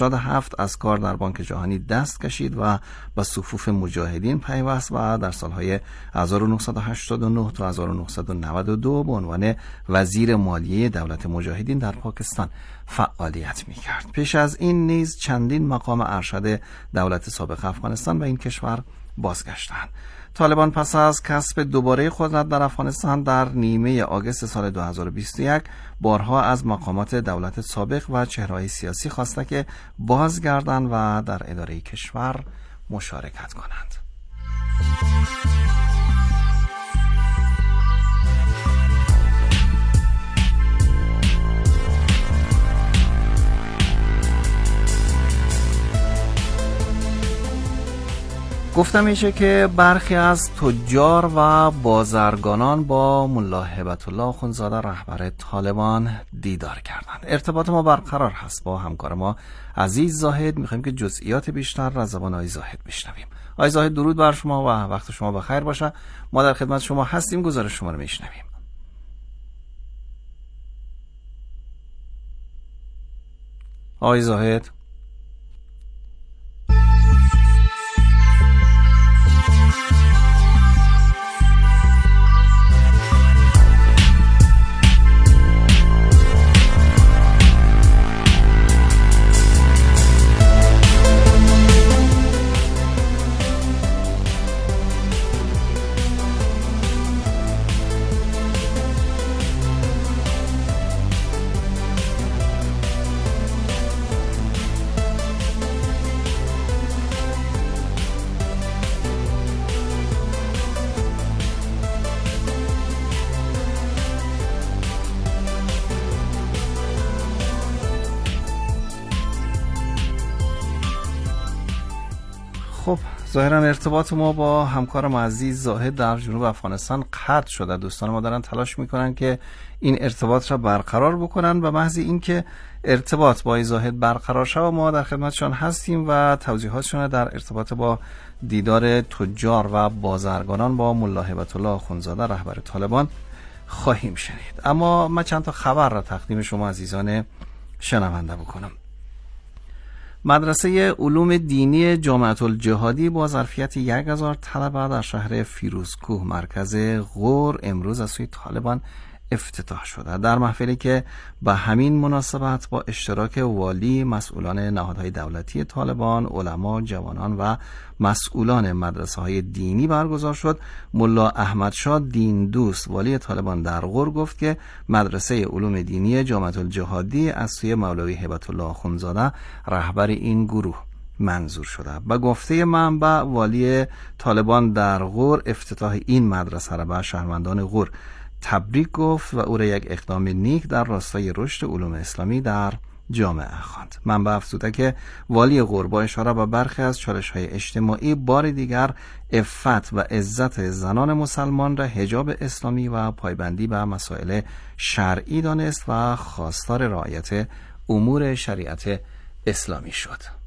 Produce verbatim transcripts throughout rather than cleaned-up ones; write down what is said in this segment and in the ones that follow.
هفت از کار در بانک جهانی دست کشید و به صفوف مجاهدین پیوست و در سالهای هزار و نهصد و هشتاد و نه تا هزار و نهصد و نود و دو به عنوان وزیر مالیه دولت مجاهدین در پاکستان فعالیت می‌کرد. پیش از این نیز چندین مقام ارشد دولت سابق افغانستان به این کشور بازگشتند. طالبان پس از کسب دوباره قدرت در افغانستان در نیمه آگوست سال دو هزار و بیست و یک بارها از مقامات دولت سابق و چهره‌های سیاسی خواسته که بازگردند و در اداره کشور مشارکت کنند. گفته میشه که برخی از تجار و بازرگانان با ملا هیبت الله اخوندزاده رهبر طالبان دیدار کردند. ارتباط ما برقرار هست با همکار ما عزیز زاهد. میخوایم که جزئیات بیشتر از زبان آقای زاهد بشنویم. آقای زاهد درود بر شما و وقت شما بخیر باشه. ما در خدمت شما هستیم، گزارش شما رو میشنویم. آقای زاهد. خب ظاهرا ارتباط ما با همکارم عزیز زاهد در جنوب افغانستان قطع شده. دوستان ما دارن تلاش میکنن که این ارتباط را برقرار بکنن و محض اینکه ارتباط با زاهد برقرار شد ما در خدمتشان هستیم و توضیحاتشون در ارتباط با دیدار تجار و بازرگانان با ملا هیبت الله اخوندزاده رهبر طالبان خواهیم شنید. اما من چند تا خبر را تقدیم شما عزیزان شنونده بکنم. مدرسه علوم دینی جامعه الجهادی با ظرفیت یک هزار طلبه در شهر فیروزکوه مرکز غور امروز از سوی طالبان افتتاح شده. در محفلی که به همین مناسبت با اشتراک والی، مسئولان نهادهای دولتی طالبان، علما، جوانان و مسئولان مدرسه های دینی برگزار شد، ملا احمدشاه دین دوست والی طالبان در غور گفت که مدرسه علوم دینی جامعه الجهادی از سوی مولوی هیبت الله اخوندزاده رهبر این گروه منظور شده. به گفته منبع والی طالبان در غور افتتاح این مدرسه را به شهروندان غور تبریک گفت و او را یک اقدام نیک در راستای رشد علوم اسلامی در جامعه خواند. منبع افزوده که والی غور با اشاره به برخی از چالش‌های اجتماعی بار دیگر عفت و عزت زنان مسلمان را حجاب اسلامی و پایبندی به مسائل شرعی دانست و خواستار رعایت امور شریعت اسلامی شد.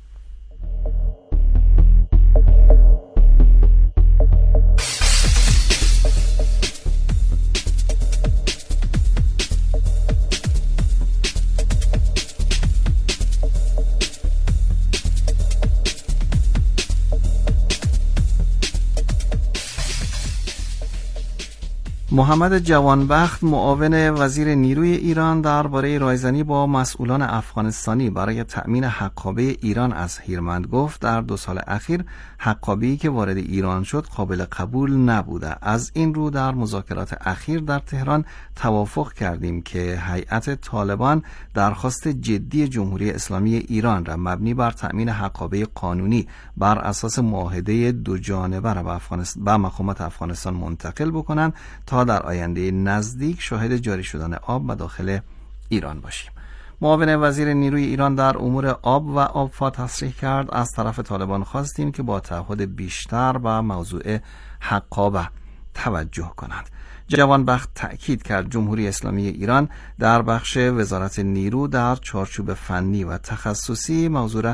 محمد جوانبخت معاون وزیر نیروی ایران درباره رایزنی با مسئولان افغانستانی برای تأمین حقابه ایران از هیرمند گفت در دو سال اخیر حقابه‌ای که وارد ایران شد قابل قبول نبوده. از این رو در مذاکرات اخیر در تهران توافق کردیم که هیئت طالبان درخواست جدی جمهوری اسلامی ایران را مبنی بر تأمین حقابه قانونی بر اساس معاهده دو جانبه را به افغانستان به مقامات افغانستان منتقل بکنند تا در آینده نزدیک شاهد جاری شدن آب به داخل ایران باشیم. معاون وزیر نیروی ایران در امور آب و آبفا تصریح کرد از طرف طالبان خواستیم که با تعهد بیشتر به موضوع حقابه توجه کنند. جوانبخت تأکید کرد جمهوری اسلامی ایران در بخش وزارت نیرو در چارچوب فنی و تخصصی موضوع را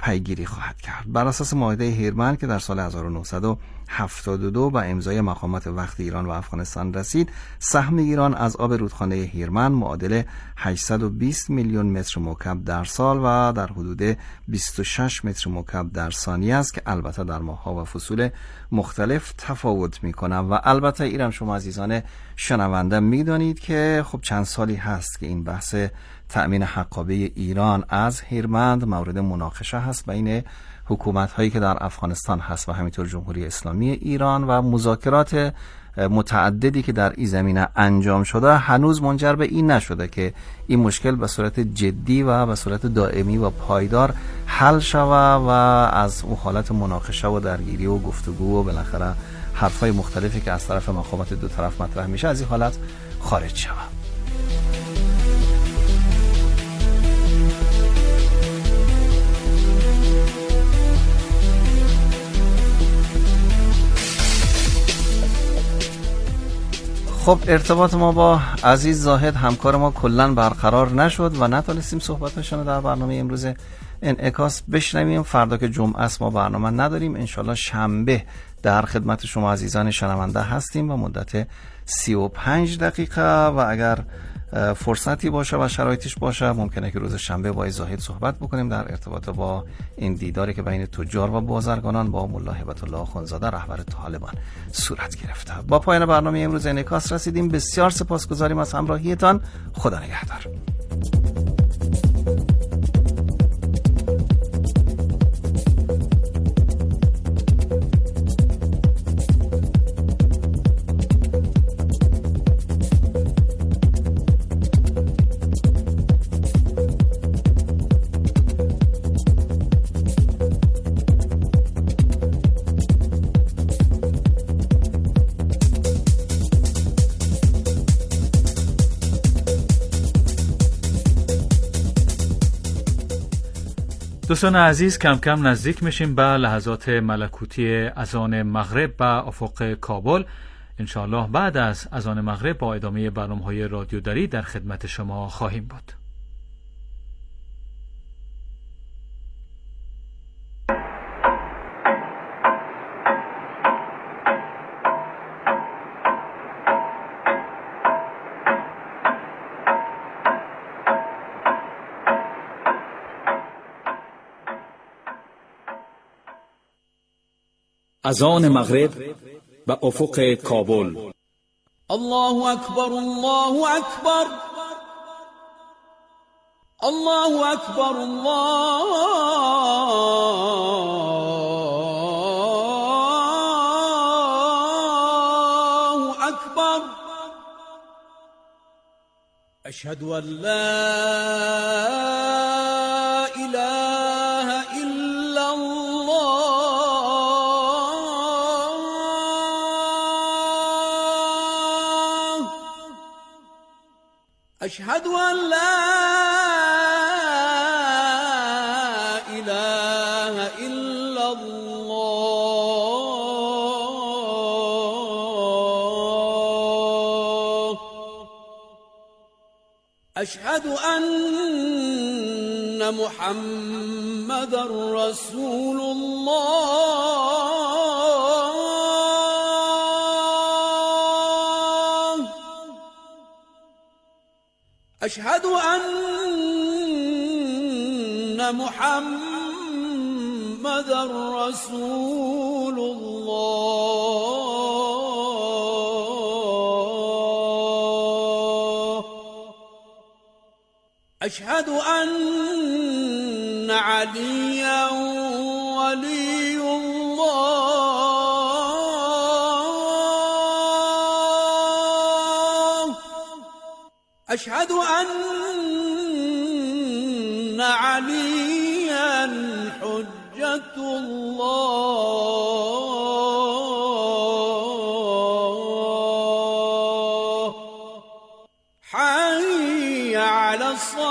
پیگیری خواهد کرد. بر اساس معاهده هیرمند که در سال هزار و نهصد و هفتاد و دو با امضای مقامات وقت ایران و افغانستان رسید، سهم ایران از آب رودخانه هیرمند معادل هشتصد و بیست میلیون متر مکعب در سال و در حدود بیست و شش متر مکعب در ثانیه است که البته در ماه‌ها و فصول مختلف تفاوت می‌کنه. و البته ایران، شما عزیزان شنونده می‌دانید که خب چند سالی هست که این بحث تأمین حقابه ایران از هیرمند مورد مناقشه هست بین حکومت هایی که در افغانستان هست و همینطور جمهوری اسلامی ایران، و مذاکرات متعددی که در این زمینه انجام شده هنوز منجر به این نشده که این مشکل به صورت جدی و به صورت دائمی و پایدار حل شود و از اون حالت مناقشه و درگیری و گفتگو و بالاخره حرفای مختلفی که از طرف مقامات دو طرف مطرح میشه از این حالت خارج شود. خب ارتباط ما با عزیز زاهد همکار ما کلن برقرار نشد و نتونستیم صحبتشون رو در برنامه امروز انعکاس بشنویم. فردا که جمعه است ما برنامه نداریم، انشالله شنبه در خدمت شما عزیزان شنونده هستیم و مدت سی و پنج دقیقه و اگر فرصتی باشه و شرایطش باشه ممکنه که روز شنبه با زاهد صحبت بکنیم در ارتباط با این دیداری که بین تجار و بازرگانان با ملا هیبت الله آخوندزاده رهبر طالبان صورت گرفته. با پایان برنامه امروز انعکاس رسیدیم. بسیار سپاسگزاریم از همراهیتان. خدا نگهدار. دوستان عزیز، کم کم نزدیک میشیم به لحظات ملکوتی اذان مغرب به افق کابل. انشاءالله بعد از اذان مغرب با ادامه برنامه‌های رادیو دری در خدمت شما خواهیم بود. اذان مغرب به افق کابل. الله اکبر، الله اکبر، الله اکبر، الله اکبر. اشهد ان لا أشهد أن لا إله إلا الله. أشهد أن محمد رسول الله. أشهد أن محمد رسول الله. أشهد أن عليا ولي الله. أشهد أن عليا حجة الله. حي على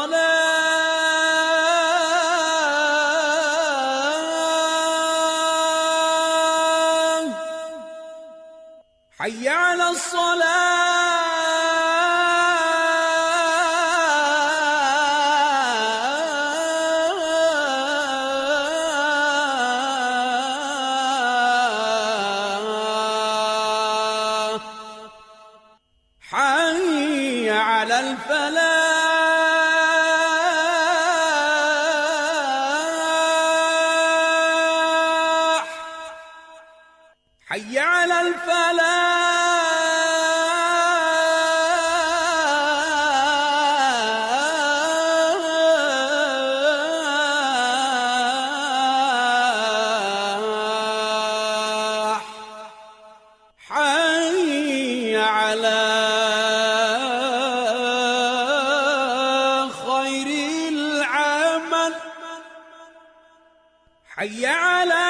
الصلاة، حي على الصلاة. على الفلاح حي على الفلاح حي على خير العمل حي على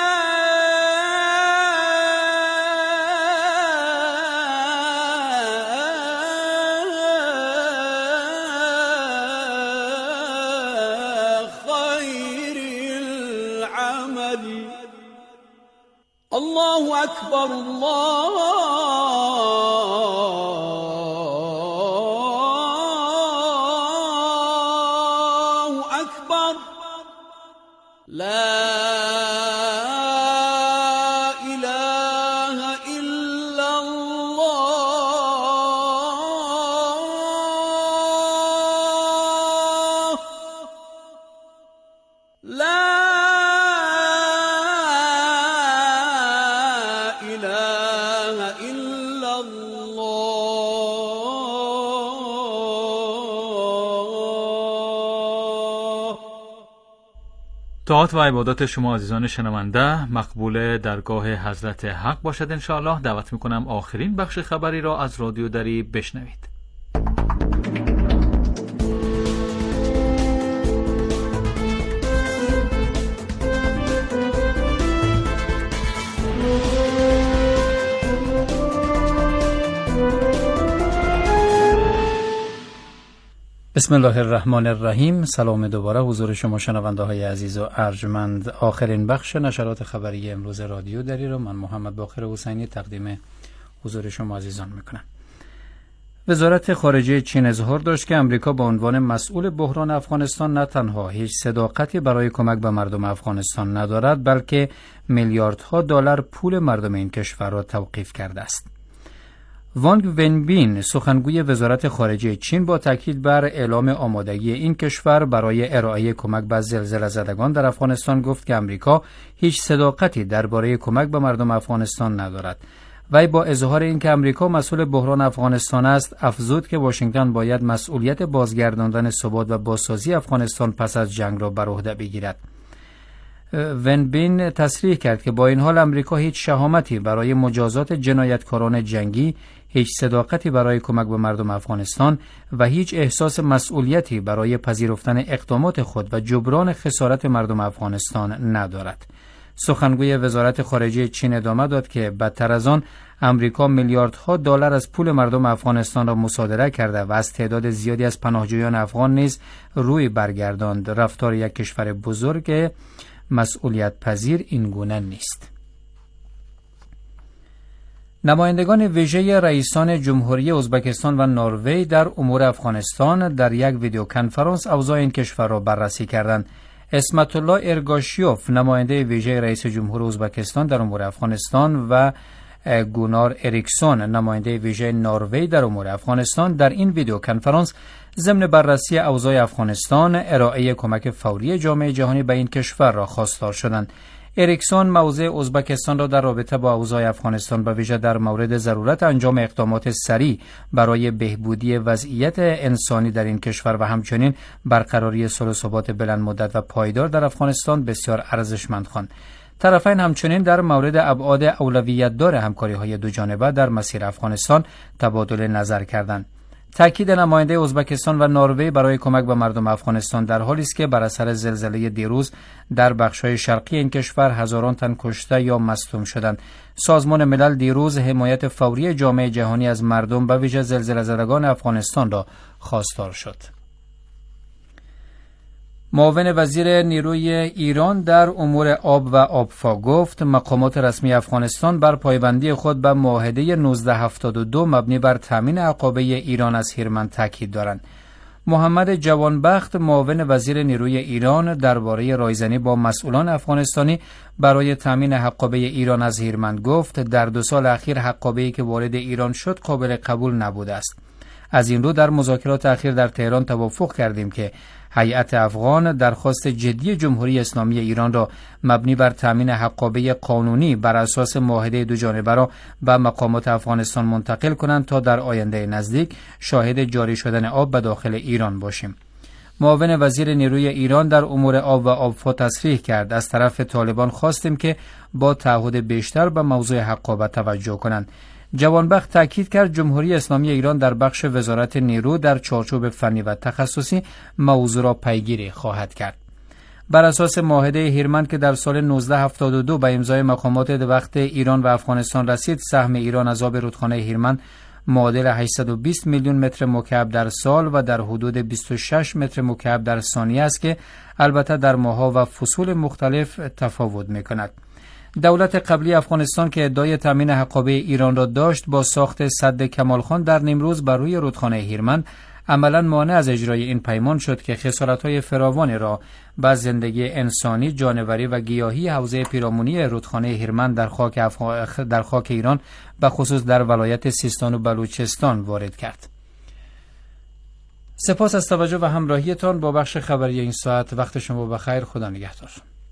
خير العمل الله أكبر الله أكبر لا إله إلا الله لا إله إلا الله. طاعت و عبادات شما عزیزان شنونده مقبول درگاه حضرت حق باشد انشاءالله. دعوت میکنم آخرین بخش خبری را از رادیو دری بشنوید. بسم الله الرحمن الرحیم. سلام دوباره حضور شما شنونده های عزیز و ارجمند. آخرین بخش نشرات خبری امروز رادیو دری رو من محمد باقر حسینی تقدیم حضور شما عزیزان میکنم. وزارت خارجه چین اظهار داشت که امریکا به عنوان مسئول بحران افغانستان نه تنها هیچ صداقتی برای کمک به مردم افغانستان ندارد، بلکه میلیاردها دلار پول مردم این کشور را توقیف کرده است. وانگ ونبین سخنگوی وزارت خارجه چین با تاکید بر اعلام آمادگی این کشور برای ارائه کمک به زلزله زدگان در افغانستان گفت که امریکا هیچ صداقتی درباره کمک به مردم افغانستان ندارد. وی با اظهار اینکه امریکا مسئول بحران افغانستان است افزود که واشنگتن باید مسئولیت بازگرداندن ثبات و بازسازی افغانستان پس از جنگ را بر عهده بگیرد. ونبین تصریح کرد که با این حال امریکا هیچ شهامتی برای مجازات جنایتکاران جنگی، هیچ صداقتی برای کمک به مردم افغانستان و هیچ احساس مسئولیتی برای پذیرفتن اقدامات خود و جبران خسارت مردم افغانستان ندارد. سخنگوی وزارت خارجه چین ادامه داد که بدتر از آن امریکا میلیاردها دلار از پول مردم افغانستان را مصادره کرده و از تعداد زیادی از پناهجویان افغان نیز روی برگرداند. رفتار یک کشور بزرگ مسئولیت پذیر این گونه نیست. نمایندگان ویژه رئیسان جمهوری ازبکستان و نروژ در امور افغانستان در یک ویدیو کنفرانس اوضاع این کشور را بررسی کردند. اسمت الله ارگاشیوف نماینده ویژه رئیس جمهور ازبکستان در امور افغانستان و گونار اریکسون نماینده ویژه نروژ در امور افغانستان در این ویدیو کنفرانس ضمن بررسی اوضاع افغانستان ارائه کمک فوری جامعه جهانی به این کشور را خواستار شدند. اریکسون موضع ازبکستان را در رابطه با اوضاع افغانستان به ویژه در مورد ضرورت انجام اقدامات سریع برای بهبودی وضعیت انسانی در این کشور و همچنین برقراری صلح و ثبات بلند مدت و پایدار در افغانستان بسیار ارزشمند خواند. طرفین همچنین در مورد ابعاد اولویت دار همکاری‌های دوجانبه در مسیر افغانستان تبادل نظر کردند. تاکید نماینده ازبکستان و نروژ برای کمک به مردم افغانستان در حالی است که بر اثر زلزله دیروز در بخش‌های شرقی این کشور هزاران تن کشته یا مصدوم شدند. سازمان ملل دیروز حمایت فوری جامعه جهانی از مردم به ویژه زلزله زدگان افغانستان را خواستار شد. معاون وزیر نیروی ایران در امور آب و آبفا گفت مقامات رسمی افغانستان بر پایبندی خود به معاهده نوزده هفتاد و دو مبنی بر تامین عقابه ایران از هیرمند تاکید دارند. محمد جوانبخت معاون وزیر نیروی ایران درباره رایزنی با مسئولان افغانستانی برای تامین حقابه ایران از هیرمند گفت در دو سال اخیر حقابه‌ای که وارد ایران شد قابل قبول نبوده است. از این رو در مذاکرات اخیر در تهران توافق کردیم که هیئت افغان درخواست جدی جمهوری اسلامی ایران را مبنی بر تامین حقابه قانونی بر اساس معاهده دو جانبه را به مقامات افغانستان منتقل کنند تا در آینده نزدیک شاهد جاری شدن آب به داخل ایران باشیم. معاون وزیر نیروی ایران در امور آب و آبفا تصریح کرد از طرف طالبان خواستیم که با تعهد بیشتر به موضوع حقابه توجه کنند. جوانبخت تاکید کرد جمهوری اسلامی ایران در بخش وزارت نیرو در چارچوب فنی و تخصصی موضوع را پیگیری خواهد کرد. بر اساس معاهده هیرمند که در سال نوزده هفتاد و دو به امضای مقامات وقت ایران و افغانستان رسید، سهم ایران از آب رودخانه هیرمند معادل هشتصد و بیست میلیون متر مکعب در سال و در حدود بیست و شش متر مکعب در ثانیه است که البته در ماه‌ها و فصول مختلف تفاوت می‌کند. دولت قبلی افغانستان که ادعای تامین حقابه ایران را داشت، با ساخت سد کمال خان در نیمروز بر روی رودخانه هیرمند عملاً مانع از اجرای این پیمان شد که خسارت‌های فراوانی را به زندگی انسانی، جانوری و گیاهی حوزه پیرامونی رودخانه هیرمند در خاک افغ... در خاک ایران به خصوص در ولایت سیستان و بلوچستان وارد کرد. سپاس از توجه و همراهیتان با بخش خبری این ساعت. وقت شما بخیر. خدا نگهدار.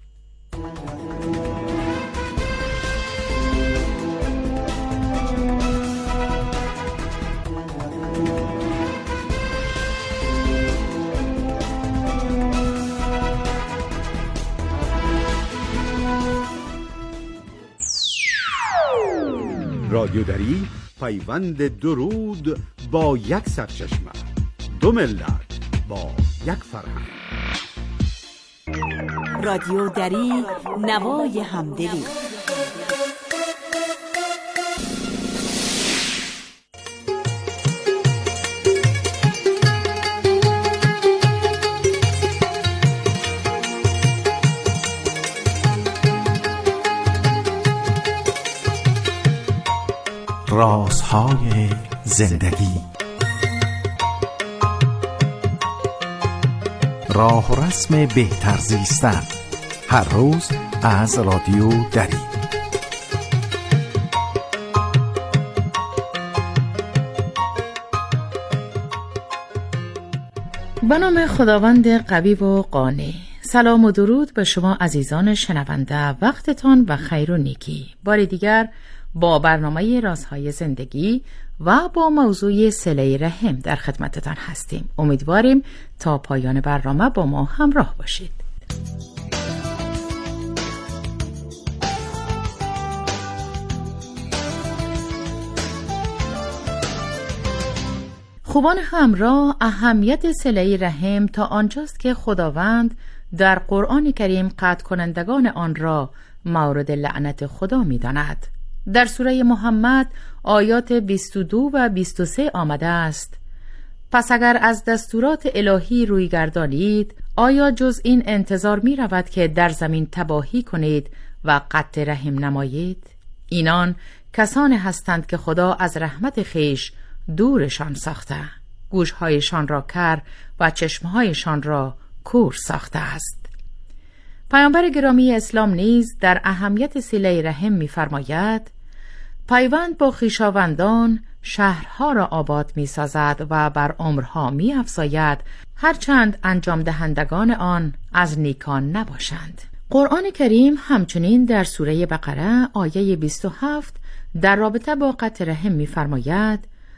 رادیو دری، پیوند درود با یک سرچشمه، دو ملت با یک فرهنگ. رادیو دری، نوای همدلی. رازهای زندگی، راه و رسم بهتر زیستن، هر روز از رادیو دری. به نام خداوند قوی و قانع. سلام و درود به شما عزیزان شنونده. وقتتان به خیر و نیکی. بار دیگر با برنامه رازهای زندگی و با موضوع صله رحم در خدمتتان هستیم. امیدواریم تا پایان برنامه با ما همراه باشید. خوبان همراه، اهمیت صله رحم تا آنجاست که خداوند در قرآن کریم قطع کنندگان آن را مورد لعنت خدا می داند. در سوره محمد آیات بیست و دو و بیست و سه آمده است: پس اگر از دستورات الهی روی گردانید، آیا جز این انتظار می رود که در زمین تباهی کنید و قطع رحم نمایید؟ اینان کسانی هستند که خدا از رحمت خویش دورشان ساخته، گوشهایشان را کر و چشمهایشان را کور ساخته است. پیامبر گرامی اسلام نیز در اهمیت صله رحم می‌فرماید: پیوند با خویشاوندان شهرها را آباد می‌سازد و بر عمرها می‌افزاید، هرچند انجام دهندگان آن از نیکان نباشند. قرآن کریم همچنین در سوره بقره آیه بیست و هفت در رابطه با قطع رحم می‌فرماید: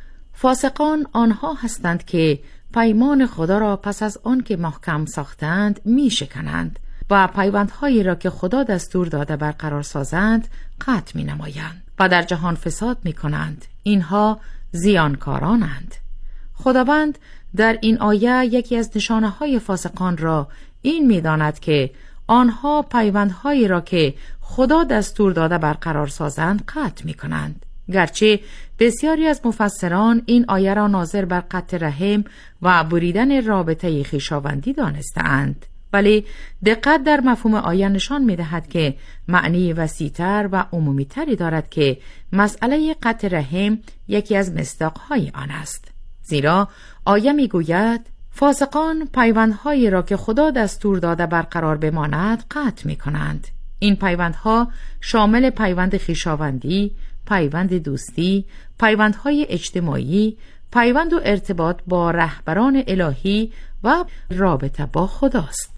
فاسقان آنها هستند که پیمان خدا را پس از آن که محکم ساختند می‌شکنند و پیوندهایی را که خدا دستور داده برقرار سازند قطع می نمایند و در جهان فساد می کنند. اینها زیانکارانند. خداوند در این آیه یکی از نشانه های فاسقان را این می داند که آنها پیوندهایی را که خدا دستور داده برقرار سازند قطع می کنند. گرچه بسیاری از مفسران این آیه را ناظر بر قطع رحم و بریدن رابطه خویشاوندی دانسته‌اند، ولی دقت در مفهوم آیه نشان می‌دهد که معنی وسیع‌تر و عمومی‌تری دارد که مسئله قطع رحم یکی از مصداق‌های آن است. زیرا آیه می‌گوید فاسقان پیوندهایی را که خدا دستور داده برقرار بماند قطع می‌کنند. این پیوندها شامل پیوند خویشاوندی، پیوند دوستی، پیوندهای اجتماعی، پیوند و ارتباط با رهبران الهی و رابطه با خداست.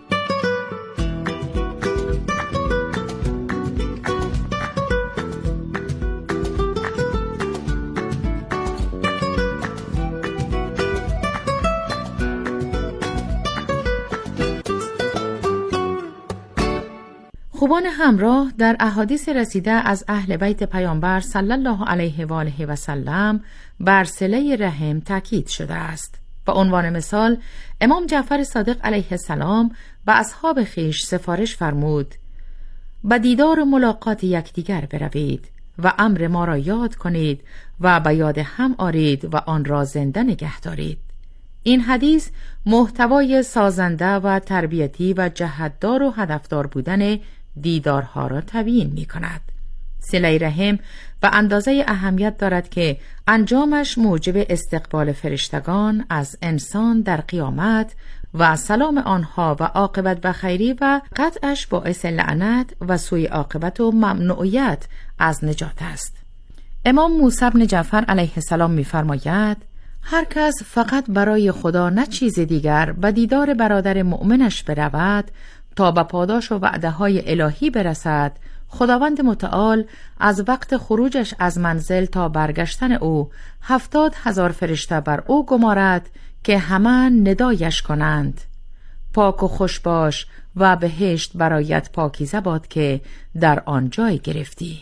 خوبان همراه، در احادیث رسیده از اهل بیت پیامبر صلی الله علیه و آله و سلم بر صله رحم تاکید شده است. به عنوان مثال، امام جعفر صادق علیه السلام به اصحاب خویش سفارش فرمود: به دیدار و ملاقات یکدیگر بروید و امر ما را یاد کنید و به یاد هم آرید و آن را زنده نگه دارید. این حدیث محتوای سازنده و تربیتی و جهتدار و هدفدار بودن دیدارها را تبیین می کند. صله رحم به اندازه اهمیت دارد که انجامش موجب استقبال فرشتگان از انسان در قیامت و سلام آنها و عاقبت بخیری و قطعش باعث لعنت و سوء عاقبت و ممنوعیت از نجات است. امام موسی بن جعفر علیه السلام می فرماید: هر کس فقط برای خدا نه چیز دیگر به دیدار برادر مؤمنش برود تا به پاداش و وعده های الهی برسد، خداوند متعال از وقت خروجش از منزل تا برگشتن او هفتاد هزار فرشته بر او گمارد که همه ندایش کنند: پاک و خوش باش و بهشت برایت پاکیزه باد که در آن جای گرفتی.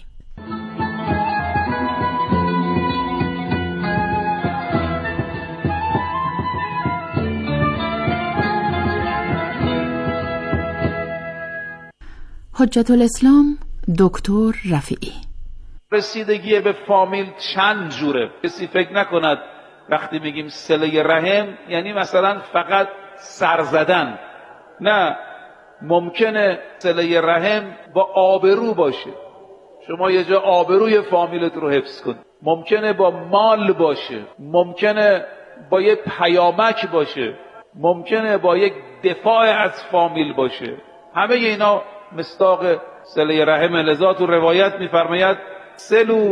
حجت الاسلام دکتر رفیعی: رسیدگی به فامیل چند جوره. کسی فکر نکند وقتی میگیم صله رحم یعنی مثلا فقط سر زدن. نه، ممکنه صله رحم با آبرو باشه. شما یه جا آبروی فامیلت رو حفظ کن. ممکنه با مال باشه، ممکنه با یه پیامک باشه، ممکنه با یک دفاع از فامیل باشه. همه اینا مصداق صله رحم. لذا تو روایت میفرماید: سلو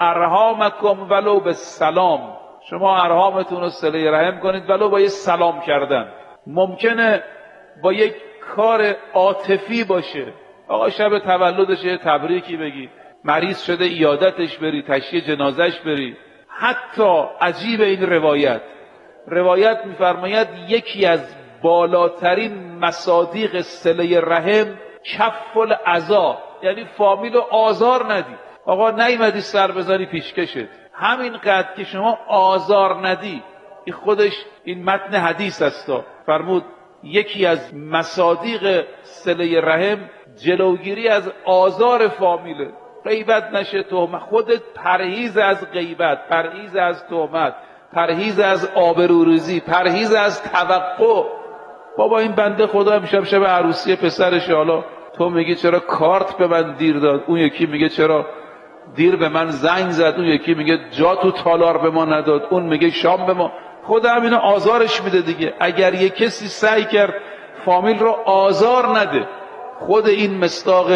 ارحامکم ولو به سلام. شما ارحامتون رو صله رحم کنید ولو با یه سلام کردن. ممکنه با یک کار عاطفی باشه. آقا شب تولدش یه تبریکی بگی، مریض شده عیادتش بری، تشییع جنازش بری. حتی عجیب این روایت روایت میفرماید یکی از بالاترین مصادیق صله رحم کف العزا، یعنی فامیل رو آزار ندی. آقا نیومدی سر بزنی پیشکشت، همین قدر که شما آزار ندی. این خودش این متن حدیث است. فرمود یکی از مصادیق صله رحم جلوگیری از آزار فامیله. غیبت نشه، تهمت. خودت پرهیز از غیبت، پرهیز از تهمت، پرهیز از آبروریزی، پرهیز از توقع. بابا این بنده خدا امشب شب عروسی پسرش، حالا تو میگی چرا کارت به من دیر داد، اون یکی میگه چرا دیر به من زنگ زد، اون یکی میگه جا تو تالار به ما نداد، اون میگه شام به ما. خدا همینو آزارش میده دیگه. اگر یک کسی سعی کرد فامیل رو آزار نده، خود این مصداق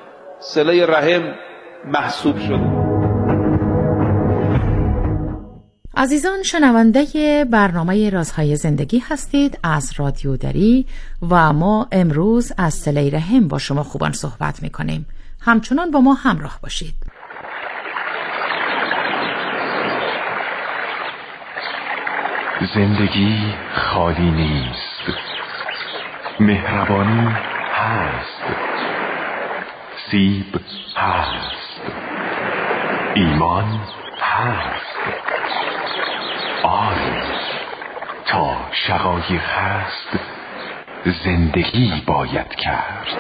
صله رحم محسوب شده. عزیزان شنونده برنامه رازهای زندگی هستید از رادیو دری و ما امروز از صله رحم با شما خوبان صحبت میکنیم. همچنان با ما همراه باشید. زندگی خالی نیست، مهربانی هست، سیب هست، ایمان هست. آری تا شقایق هست زندگی باید کرد.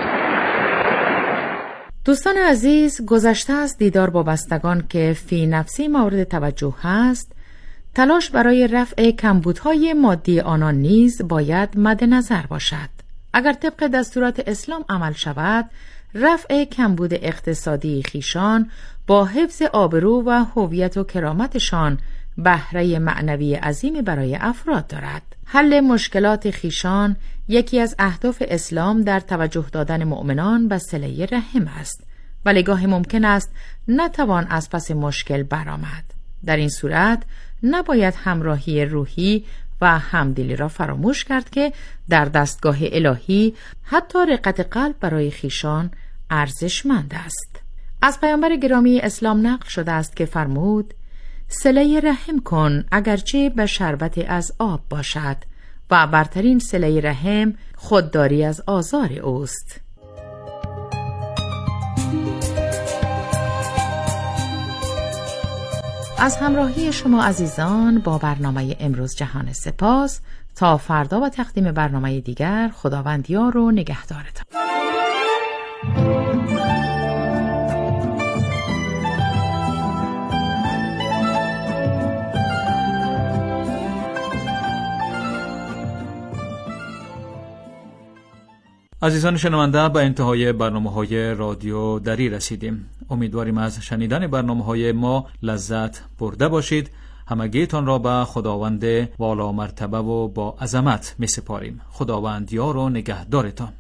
دوستان عزیز، گذشته از دیدار با بستگان که فی نفسی مورد توجه هست، تلاش برای رفع کمبودهای مادی آنان نیز باید مد نظر باشد. اگر طبق دستورات اسلام عمل شود، رفع کمبود اقتصادی خیشان با حفظ آبرو و هویت و کرامتشان بهره معنوی عظیمی برای افراد دارد. حل مشکلات خیشان یکی از اهداف اسلام در توجه دادن مؤمنان به صله رحم است، ولی گاهی ممکن است نتوان از پس مشکل برآمد. در این صورت نباید همراهی روحی و همدلی را فراموش کرد که در دستگاه الهی حتی رقت قلب برای خیشان ارزشمند است. از پیامبر گرامی اسلام نقل شده است که فرمود: صله رحم کن اگرچه به شربت از آب باشد و برترین صله رحم خودداری از آزار اوست. از همراهی شما عزیزان با برنامه امروز جهان سپاس. تا فردا و تقدیم برنامه دیگر، خداوند یار و نگهدارتان. عزیزان شنونده، به انتهای برنامه‌های رادیو دری رسیدیم. امیدواریم از شنیدن برنامه‌های ما لذت برده باشید. همگیتان را به خداوند والا مرتبه و با عظمت می‌سپاریم. خداوند یار و نگهدارتان.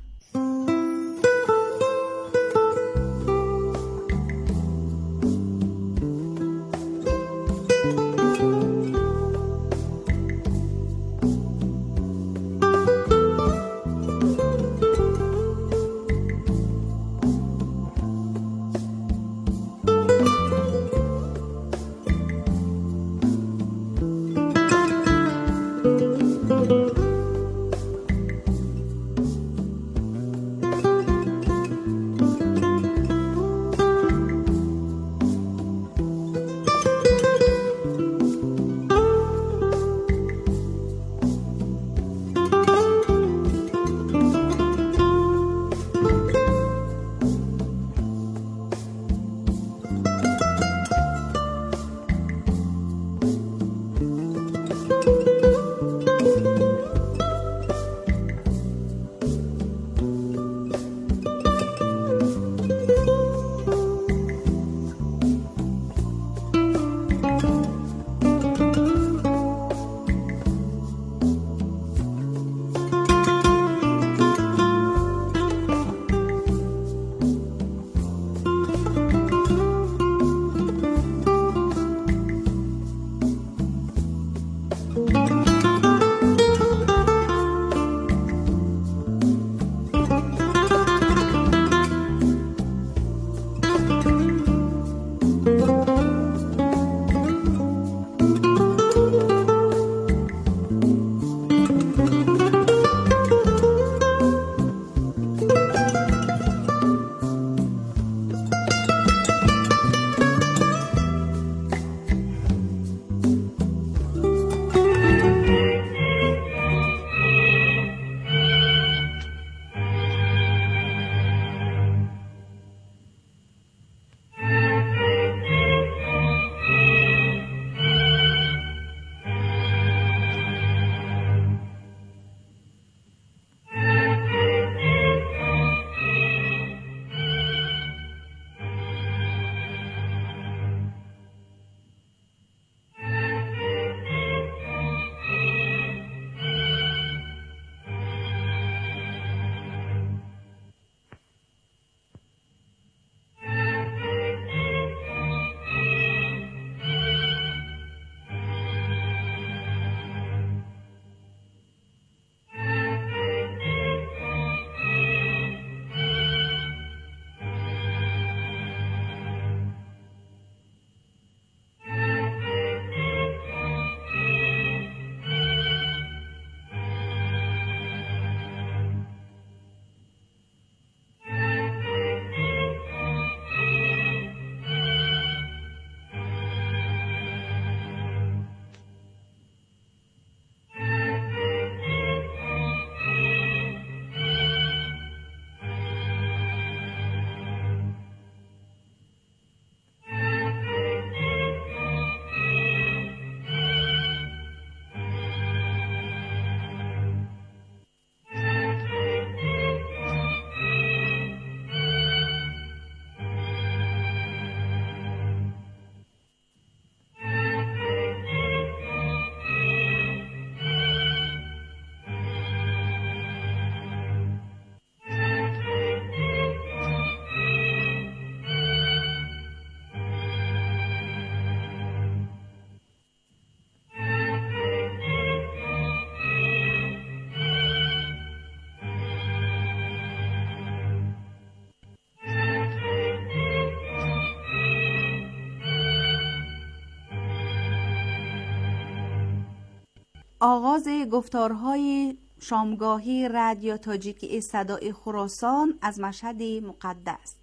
آغاز گفتارهای شامگاهی رادیو تاجیکی صدای خراسان از مشهد مقدس.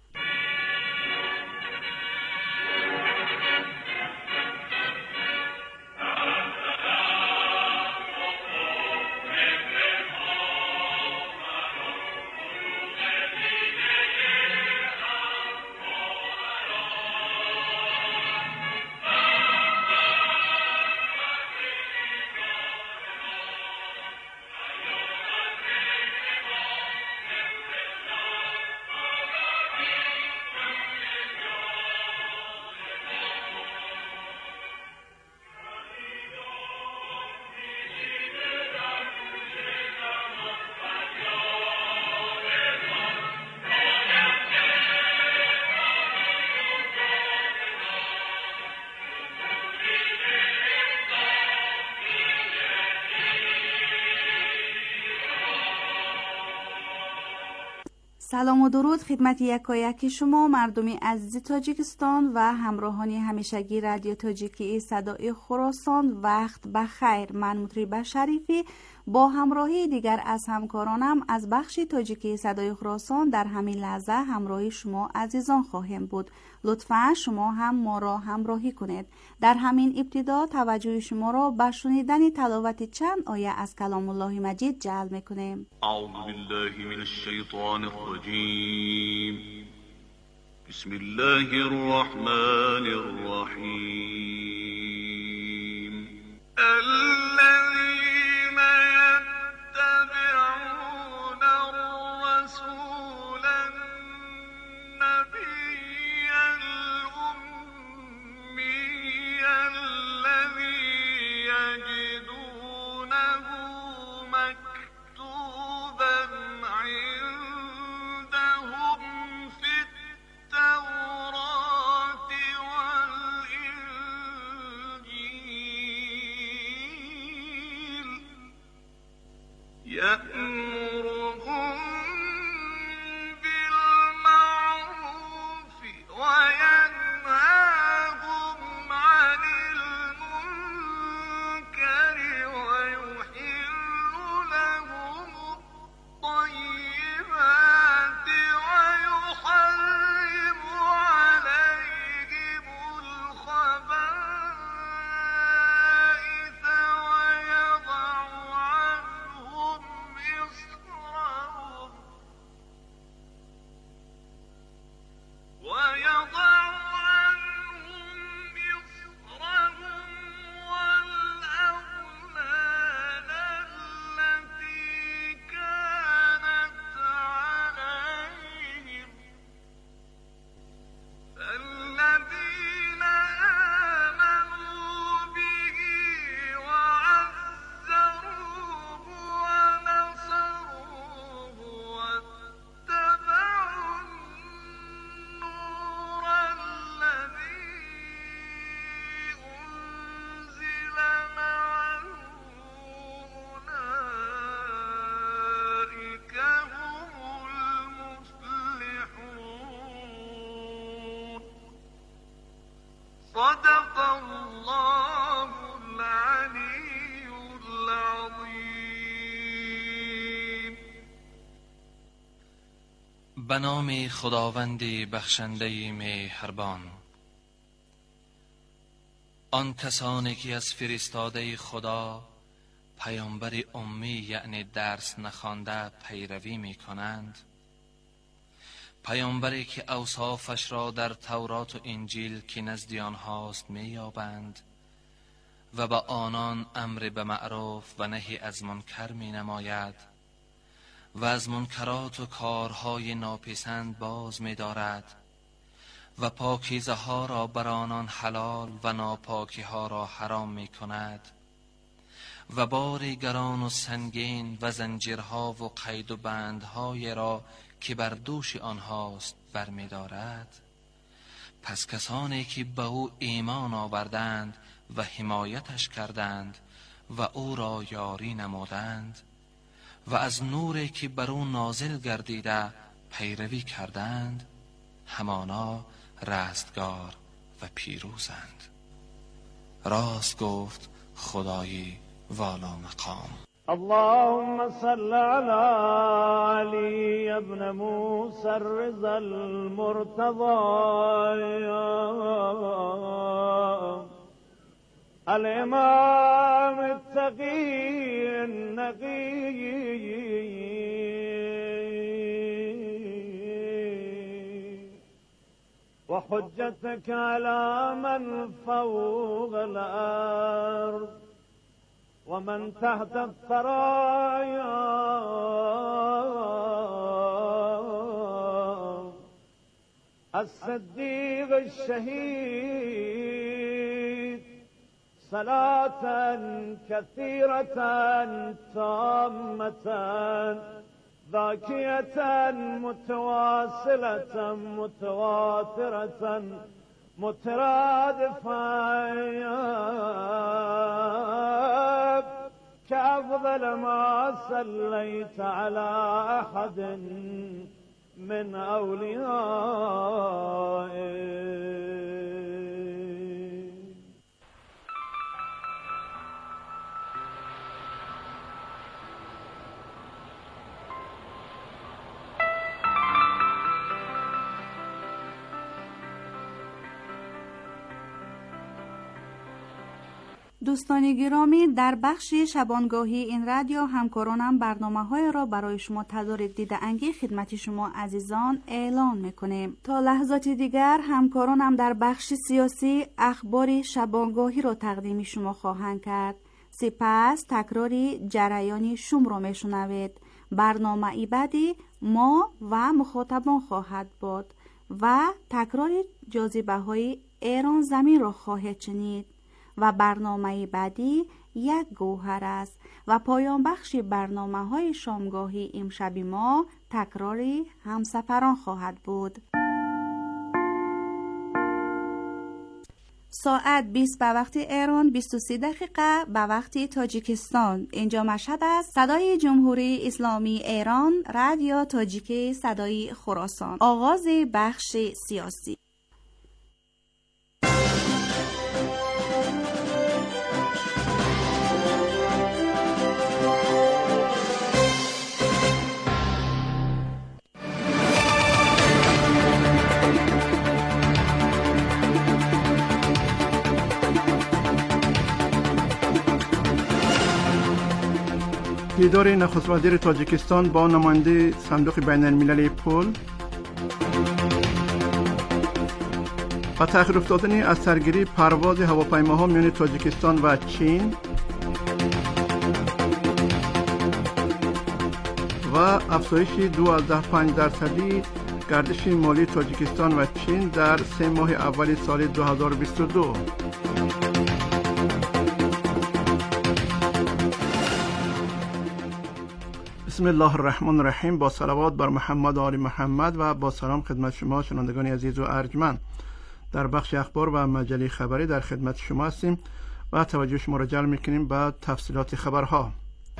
سلام و درود خدمت یکایک شما مردم عزیز تاجیکستان و همراهان همیشگی رادیو تاجیکی صدای خراسان. وقت بخیر. من مطربه شریفی با همراهی دیگر از همکارانم از بخش تاجیکی صدای خراسان در همین لحظه همراهی شما عزیزان خواهیم بود. لطفاً شما هم ما را همراهی کنید. در همین ابتدا توجه شما را به شنیدن تلاوت چند آیه از کلام الله مجید جلب می‌کنیم. اعوذ بالله من الشیطان الرجیم. بسم الله الرحمن الرحیم. الذين يتبعون الرسول النبي الأمي الذي يجدونه مكتوبا عندهم في التوراة والإنجيل يأمرهم بالمعروف وينهاهم عن المنكر ويحل لهم الطيبات ويحرم عليهم الخبائث ويضع عنهم إصرهم ويضع عنهم إصرهم والأغلال التي كانت عليهم فالذين آمنوا به وعزروه ونصروه واتبعوا النور الذي أنزل معه أولئك هم المفلحون. صدق الله العلي العظيم. به نام خداوند بخشنده مهربان. آن کسانی که از فرستاده خدا پیامبر امی یعنی درس نخوانده پیروی می کنند، پیامبری که اوصافش را در تورات و انجیل که نزد آنهاست می یابند و به آنان امر به معروف و نهی از منکر می نماید و از منکرات و کارهای ناپسند باز می دارد و پاکیزه ها را بر آنان حلال و ناپاکی ها را حرام می کند و بار گران و سنگین و زنجیرها و قید و بندهای را که بر دوش آنهاست برمی دارد. پس کسانی که به او ایمان آوردند و حمایتش کردند و او را یاری نمودند و از نوری که بر او نازل گردیده پیروی کردند، همانا رستگار و پیروزند. راست گفت خدای والا مقام. اللهم صل على علي ابن موسى الرضا المرتضى الإمام التقي النقي وحجتك على من فوق الأرض ومن تحت الثرايا الصديق الشهيد صلاة كثيرة تامة ذاكية متواصلة متواترة مترادفة كأفضل ما صليت على أحد من أوليائك. دوستان گرامی، در بخش شبانگاهی این رادیو همکارانم برنامه های را برای شما تدارک دیده انگی خدمت شما عزیزان اعلان میکنیم. تا لحظات دیگر همکارانم در بخش سیاسی اخبار شبانگاهی را تقدیم شما خواهند کرد. سپس تکراری جریانی شوم را میشنوید. برنامه ای بعدی ما و مخاطبان خواهد بود و تکراری جاذبه های ایران زمین را خواهد شنید و برنامه بعدی یک گوهر است و پایان بخش برنامه های شامگاهی امشب ما تکراری همسفران خواهد بود. ساعت بیست به وقت ایران، بیست و سه دقیقه به وقت تاجیکستان. اینجا مشهد است. صدای جمهوری اسلامی ایران، رادیو تاجیک صدای خراسان. آغاز بخش سیاسی. دیدار نخست وزیر تاجیکستان با نماینده صندوق بین المللی پول و تأخیر افتادن از سرگیری پرواز هواپیماها میان تاجیکستان و چین و افزایش دو ازده پنج درصدی گردش مالی تاجیکستان و چین در سه ماه اول سال دو هزار و بیست و دو. بسم الله الرحمن الرحیم. با صلوات بر محمد و آل محمد و با سلام خدمت شما شنوندگان عزیز و ارجمند. در بخش اخبار و مجله خبری در خدمت شما هستیم و توجه شما را جلب می‌کنیم به تفصیلات خبرها.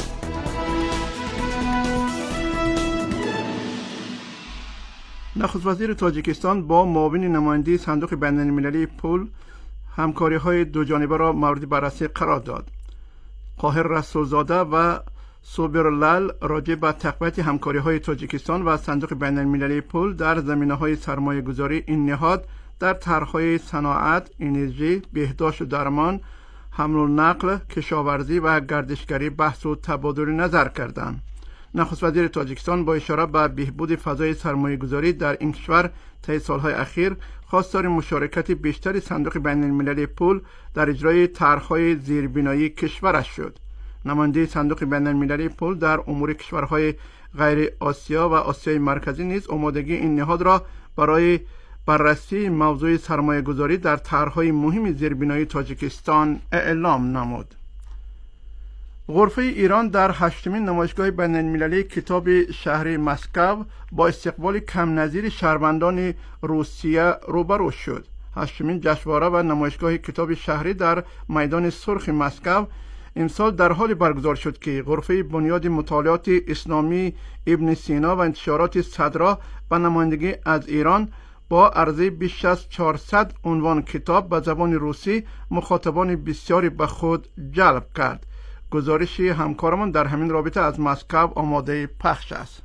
نخست وزیر تاجیکستان با معاون نماینده صندوق بین المللی پول همکاری‌های دو جانبه را مورد بررسی قرار داد. قاهر رسولزاده و سوبرلال راجع به تقویت همکاری‌های تاجیکستان و صندوق بین المللی پول در زمینه‌های سرمایه‌گذاری این نهاد در طرح‌های صنعت، انرژی، بهداشت و درمان، حمل و نقل، کشاورزی و گردشگری بحث و تبادل نظر کردند. نخست وزیر تاجیکستان با اشاره به بهبود فضای سرمایه‌گذاری در این کشور طی سالهای اخیر خواستار مشارکت بیشتر صندوق بین المللی پول در اجرای طرح‌های زیربنایی کشورش شد. نماینده صندوق بین المللی پول در امور کشورهای غیر آسیا و آسیای مرکزی نیز آمادگی این نهاد را برای بررسی موضوع سرمایه گذاری در طرح‌های مهم زیربنایی تاجیکستان اعلام نمود. غرفه ایران در هشتمین نمایشگاه بین المللی کتاب شهر مسکو با استقبال کم نظیر شهروندان روسیه روبرو شد. هشتمین جشنواره و نمایشگاه کتاب شهری در میدان سرخ مسکو امسال در حال برگزار شد که غرفه بنیاد مطالعات اسلامی ابن سینا و انتشارات صدرا به نمایندگی از ایران با عرضه بیش از چهارصد عنوان کتاب به زبان روسی مخاطبان بسیاری به خود جلب کرد. گزارش همکارمان در همین رابطه از مسکو آماده پخش است.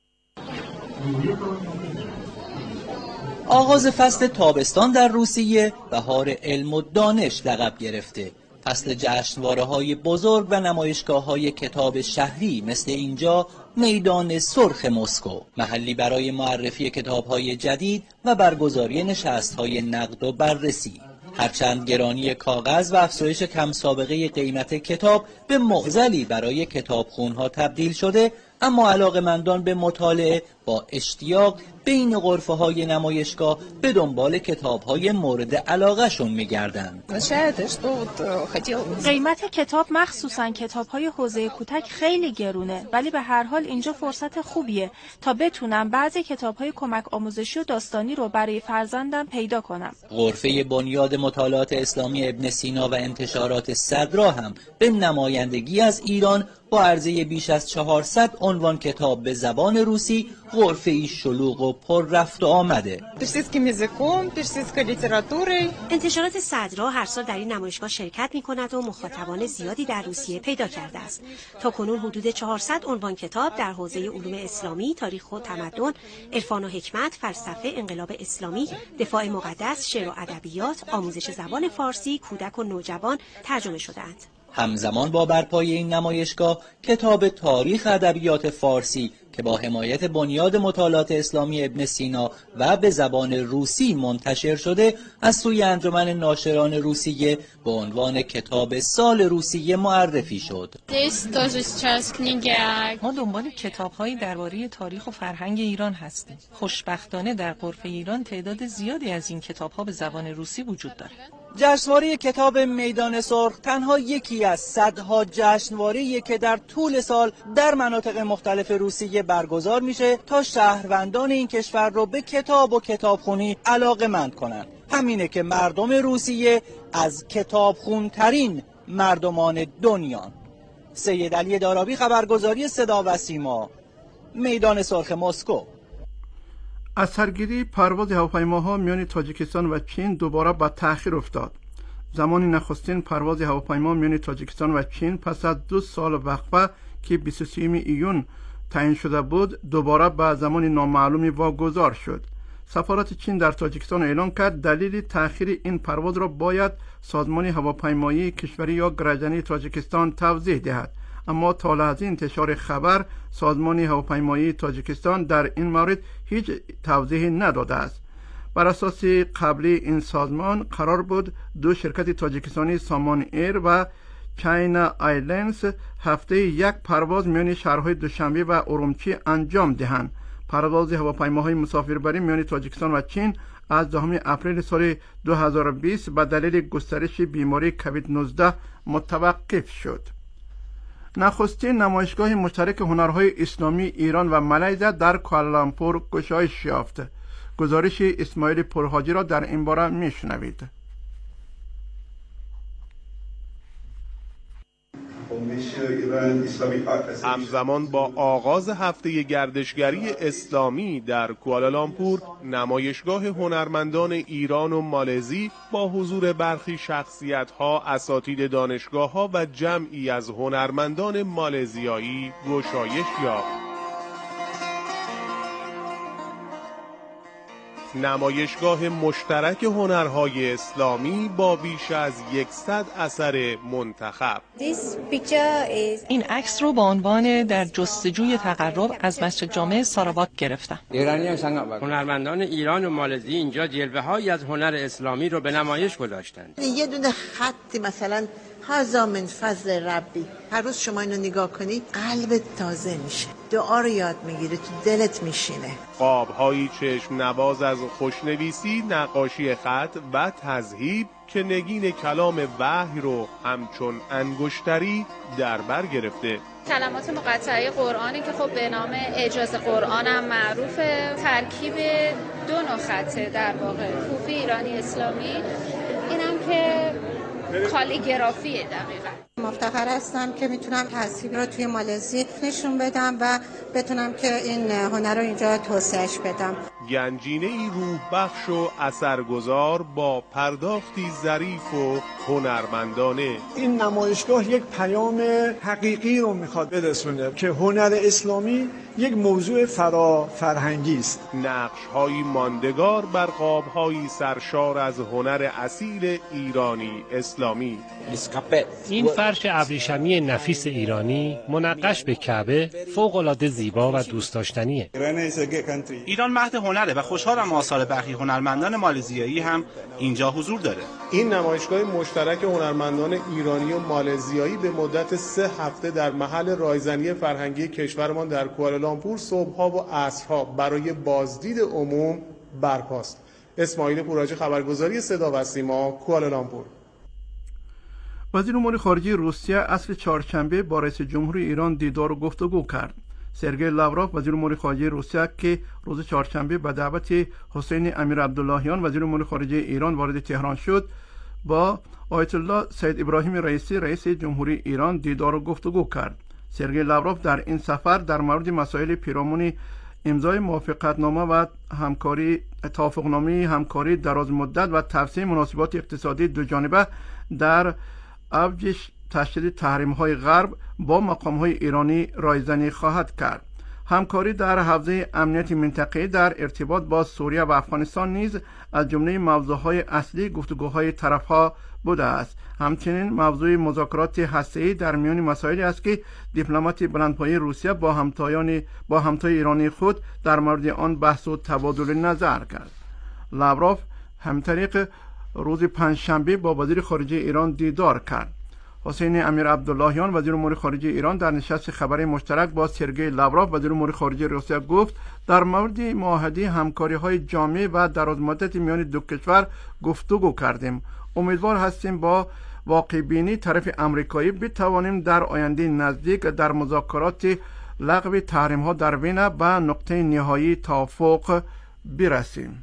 آغاز فصل تابستان در روسیه بهار علم و دانش لقب گرفته. فصل جشنواره‌های بزرگ و نمایشگاه‌های کتاب شهری مثل اینجا میدان سرخ مسکو، محلی برای معرفی کتاب‌های جدید و برگزاری نشست‌های نقد و بررسی. هرچند گرانی کاغذ و افزایش کم سابقه قیمت کتاب به معضلی برای کتابخونه‌ها تبدیل شده، اما علاقه‌مندان به مطالعه با اشتیاق بین غرفه‌های نمایشگاه به دنبال کتاب‌های مورد علاقه‌شون می‌گردند. قیمت کتاب مخصوصاً کتاب‌های حوزه کوتک خیلی گرونه، ولی به هر حال اینجا فرصت خوبیه تا بتونم بعضی کتاب‌های کمک آموزشی و داستانی رو برای فرزندم پیدا کنم. غرفه بنیاد مطالعات اسلامی ابن سینا و انتشارات صدرا هم به نمایندگی از ایران با عرضه بیش از چهارصد عنوان کتاب به زبان روسی غرفه‌ای شلوغ و پر رفت و آمده. انتشارات صدرا هر سال در این نمایشگاه شرکت می‌کند و مخاطبان زیادی در روسیه پیدا کرده است. تا کنون حدود چهارصد عنوان کتاب در حوزه علوم اسلامی، تاریخ و تمدن، عرفان و حکمت، فلسفه، انقلاب اسلامی، دفاع مقدس، شعر و ادبیات، آموزش زبان فارسی، کودک و نوجوان ترجمه شده‌اند. همزمان با برپای این نمایشگاه کتاب تاریخ ادبیات فارسی که با حمایت بنیاد مطالعات اسلامی ابن سینا و به زبان روسی منتشر شده از سوی انجمن ناشران روسیه به عنوان کتاب سال روسیه معرفی شد. ما دنبال کتاب‌هایی درباره تاریخ و فرهنگ ایران هستیم. خوشبختانه در غرفه ایران تعداد زیادی از این کتاب‌ها به زبان روسی وجود دارد. جشنواره کتاب میدان سرخ تنها یکی از صدها جشنواره‌ای که در طول سال در مناطق مختلف روسیه برگزار میشه تا شهروندان این کشور رو به کتاب و کتابخونی علاقه‌مند کنن. همینه که مردم روسیه از کتابخونترین مردمان دنیان. سید علی دارابی، خبرگزاری صدا و سیما، میدان سرخ مسکو. از سرگیری پرواز هواپیماها میان تاجیکستان و چین دوباره به تأخیر افتاد. زمان نخستین پرواز هواپیما میان تاجیکستان و چین پس از دو سال وقفه که بیست و سوم ایون تعیین شده بود دوباره به زمان نامعلومی واگذار شد. سفارت چین در تاجیکستان اعلام کرد دلیل تأخیر این پرواز را باید سازمان هواپیمایی کشوری یا گرجنه تاجیکستان توضیح دهد، اما تا لحظه انتشار خبر سازمان هواپیمایی تاجیکستان در این مورد هیچ توضیحی نداده است. بر اساس قبلی این سازمان قرار بود دو شرکت تاجیکستانی سامان ایر و چاینا ایرلاینز هفته یک پرواز میان شهرهای دوشنبه و ارومچی انجام دهند. پرواز هواپیماهای مسافربری میان تاجیکستان و چین از دهم اپریل سال دو هزار و بیست به دلیل گسترش بیماری کووید نوزده متوقف شد. نخستین نمایشگاه مشترک هنرهای اسلامی ایران و مالزی در کوالالامپور گشایش یافت. گزارش اسماعیل پرحاجی را در این باره میشنوید. همزمان با آغاز هفته گردشگری اسلامی در کوالالامپور، نمایشگاه هنرمندان ایران و مالزی با حضور برخی شخصیت‌ها، اساتید دانشگاه‌ها و جمعی از هنرمندان مالزیایی گشایش یافت. نمایشگاه مشترک هنرهای اسلامی با بیش از یکصد اثر منتخب. این عکس رو با عنوان در جستجوی تقرب از مسجد جامع ساراوات گرفتم. هنرمندان ایران و مالزی اینجا جلوه‌هایی از هنر اسلامی رو به نمایش گذاشتند. یه دونه خطی مثلا هذا من فضل ربی، هر روز شما اینو نگاه کنی قلبت تازه میشه، دعا رو یاد میگیری، تو دلت میشینه. قاب‌هایی چشم نواز از خوشنویسی، نقاشی خط و تذهیب که نگین کلام وحی رو همچون انگشتری در بر گرفته. کلمات مقطعه قرآنی که خب به نام اعجاز قرآن هم معروفه، ترکیب دو نوع خطه در واقع، کوفی ایرانی اسلامی، اینم که کالیگرافیه. دقیقاً مفتخر هستم که میتونم تاثیر رو توی مالزی نشون بدم و بتونم که این هنر رو اینجا توسعهش بدم. گنجینه‌ای روح بخش و اثرگذار با پرداختی ظریف و هنرمندانه. این نمایشگاه یک پیام حقیقی رو میخواد برسونه که هنر اسلامی یک موضوع فرا فرهنگی است. نقش‌های ماندگار بر قاب‌های سرشار از هنر اصیل ایرانی اسلامی. این فرش ابریشمی نفیس ایرانی منقش به کعبه فوق‌العاده زیبا و دوست داشتنیه. ایران مهد هنره و خوشحالم آثار برخی هنرمندان مالزیایی هم اینجا حضور داره. این نمایشگاه مشترک هنرمندان ایرانی و مالزیایی به مدت سه هفته در محل رایزنی فرهنگی کشورمان در کوالالامپور صبح‌ها و عصرها برای بازدید عموم برپاست. اسماعیل پوراجی، خبرگزاری صدا و سیما، کوالالامپور. وزیر امور خارجه روسیه عصر چهارشنبه با رئیس جمهوری ایران دیدار و گفتگو کرد. سرگئی لاوروف وزیر امور خارجه روسیه که روز چهارشنبه به دعوت حسین امیر عبداللهیان وزیر امور خارجه ایران وارد تهران شد، با آیت الله سید ابراهیم رئیسی رئیس جمهوری ایران دیدار و گفتگو کرد. سرگئی لاوروف در این سفر در مورد مسائل پیرامون امضای موافقتنامه و همکاری توافقنامه همکاری دراز مدت و توسعه مناسبات اقتصادی دوجانبه در اوج تشدید تحریم‌های غرب با مقام‌های ایرانی رایزنی خواهد کرد. همکاری در حوزه امنیت منطقه‌ای در ارتباط با سوریه و افغانستان نیز از جمله موضوعهای اصلی گفتگوهای طرف‌ها بوده است. همچنین موضوع مذاکرات هسته‌ای در میان مسائلی است که دیپلمات بلندپایه روسیه با همتایان با همتای ایرانی خود در مورد آن بحث و تبادل نظر کرد. لاوروف همطریق روز پنجشنبه با وزیر خارجه ایران دیدار کرد. حسین امیر عبداللهیان وزیر امور خارجه ایران در نشست خبری مشترک با سرگئی لاوروف وزیر امور خارجه روسیه گفت در مورد معاهده همکاری‌های جامع و درازمدت میان دو کشور گفتگو کردیم. امیدوار هستیم با واقع بینی طرف امریکایی بتوانیم در آینده نزدیک در مذاکرات لغو تحریم‌ها در وین به نقطه نهایی توافق برسیم.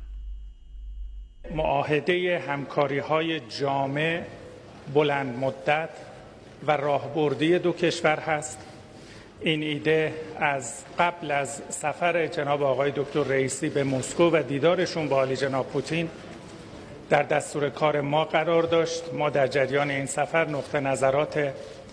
معاهده همکاری‌های جامع بلند مدت و راهبردی دو کشور هست. این ایده از قبل از سفر جناب آقای دکتر رئیسی به مسکو و دیدارشون با عالی جناب پوتین در دستور کار ما قرار داشت. ما در جریان این سفر نقطه نظرات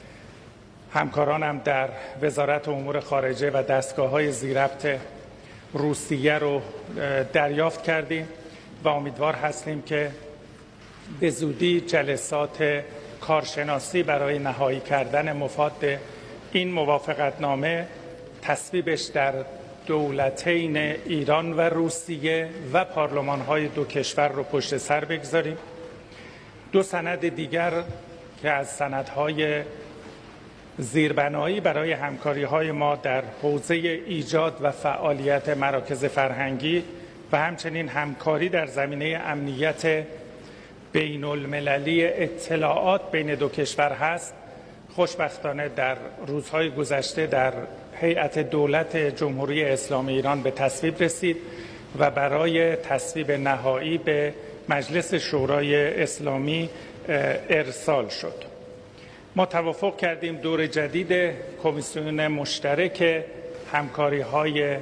همکارانم در وزارت امور خارجه و دستگاه‌های ذی‌ربط روسیه رو دریافت کردیم و امیدوار هستیم که به زودی جلسات کارشناسی برای نهایی کردن مفاد این موافقتنامه تصویبش در دولتین ایران و روسیه و پارلمان‌های دو کشور رو پشت سر بگذاریم. دو سند دیگر که از سندهای زیربنایی برای همکاری‌های ما در حوزه ایجاد و فعالیت مراکز فرهنگی و همچنین همکاری در زمینه امنیت بین المللی اطلاعات بین دو کشور هست، خوشبختانه در روزهای گذشته در هیئت دولت جمهوری اسلامی ایران به تصویب رسید و برای تصویب نهایی به مجلس شورای اسلامی ارسال شد. ما توافق کردیم دور جدید کمیسیون مشترک همکاری‌های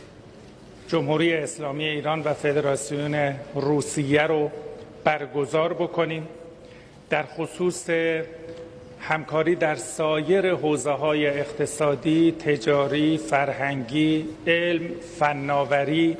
جمهوری اسلامی ایران و فدراسیون روسیه رو برگزار بکنیم در خصوص همکاری در سایر حوزه‌های اقتصادی، تجاری، فرهنگی، علم، فناوری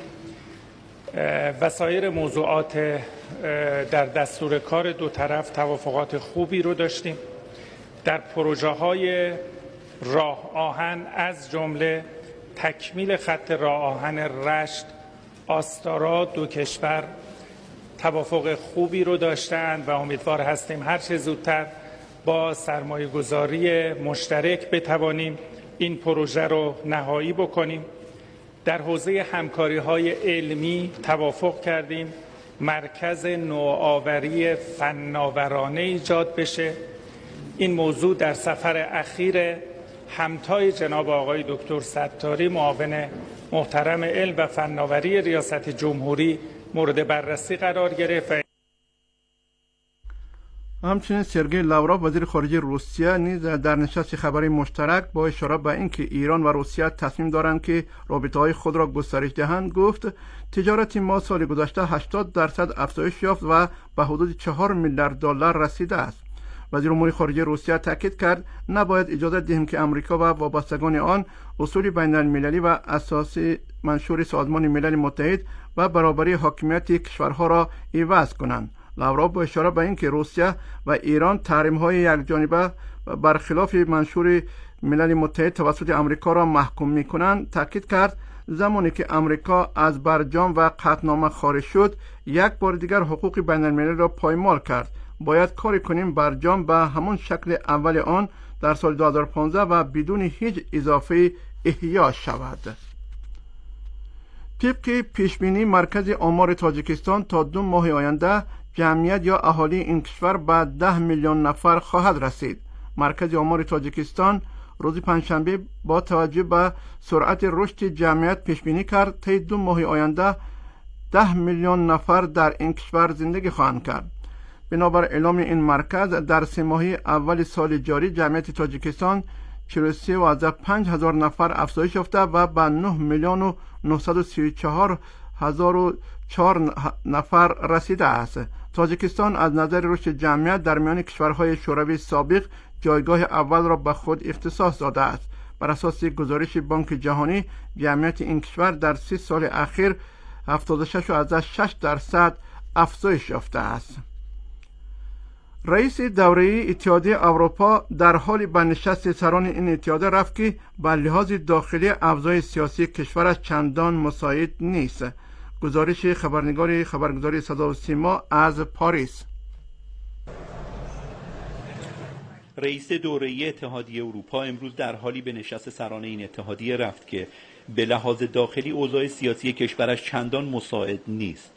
و سایر موضوعات در دستور کار دو طرف توافقات خوبی رو داشتیم. در پروژه‌های راه آهن از جمله تکمیل خط راه آهن رشت آستارا دو کشور توافق خوبی رو داشتند و امیدوار هستیم هر چه زودتر با سرمایه گذاری مشترک بتوانیم این پروژه رو نهایی بکنیم. در حوزه همکاری‌های علمی توافق کردیم مرکز نوآوری فناورانه ایجاد بشه. این موضوع در سفر اخیر همتای جناب آقای دکتر ستاری معاون محترم علم و فناوری ریاست جمهوری مورد بررسی قرار گرفت. همچنین سرگئی لاوروف وزیر خارجه روسیه نیز در نشست خبری مشترک با اشاره به اینکه ایران و روسیه تصمیم دارند که رابطه‌های خود را گسترش دهند گفت تجارت ما سال گذشته هشتاد درصد افزایش یافت و به حدود چهار میلیارد دلار رسیده است. وزیر امور خارجه روسیه تاکید کرد نباید اجازه دهیم که امریکا و وابستگان آن اصول بین المللی و اساسی منشور سازمان ملل متحد و برابری حاکمیت کشورها را عوض کنند. لاوروف با اشاره به اینکه روسیه و ایران تحریم‌های یکجانبه برخلاف منشور ملل متحد توسط امریکا را محکوم می‌کنند تاکید کرد زمانی که امریکا از برجام و قطعنامه خارج شد یک بار دیگر حقوق بین المللی را پایمال کرد. باید کاری کنیم برجام به همون شکل اول آن در سال دو هزار و پانزده و بدون هیچ اضافه احیا شود. طبق پیشبینی مرکز آمار تاجیکستان تا دو ماه آینده جمعیت یا اهالی این کشور به ده میلیون نفر خواهد رسید. مرکز آمار تاجیکستان روز پنجشنبه با توجه به سرعت رشد جمعیت پیشبینی کرد طی دو ماه آینده ده میلیون نفر در این کشور زندگی خواهند کرد. بنابر اعلام این مرکز در سه ماهه اول سال جاری جمعیت تاجیکستان چهل و سه و پنج هزار نفر افزایش یافته و به نه میلیون و نهصد و سی و چهار هزار و چهار نفر رسیده است. تاجیکستان از نظر رشد جمعیت در میان کشورهای شوروی سابق جایگاه اول را به خود اختصاص داده است. بر اساس گزارش بانک جهانی جمعیت این کشور در سی سال اخیر هفتاد و شش و شش درصد افزایش یافته است. رئیس دوره اتحادیه اروپا در حال به نشست سران این اتحادیه رفت که به لحاظ داخلی اوضاع سیاسی کشورش چندان مساعد نیست. گزارش خبرنگار خبرگزاری صدا و سیما از پاریس. رئیس دوره اتحادیه اروپا امروز در حالی به نشست سران این اتحادیه رفت که به لحاظ داخلی اوضاع سیاسی کشورش چندان مساعد نیست.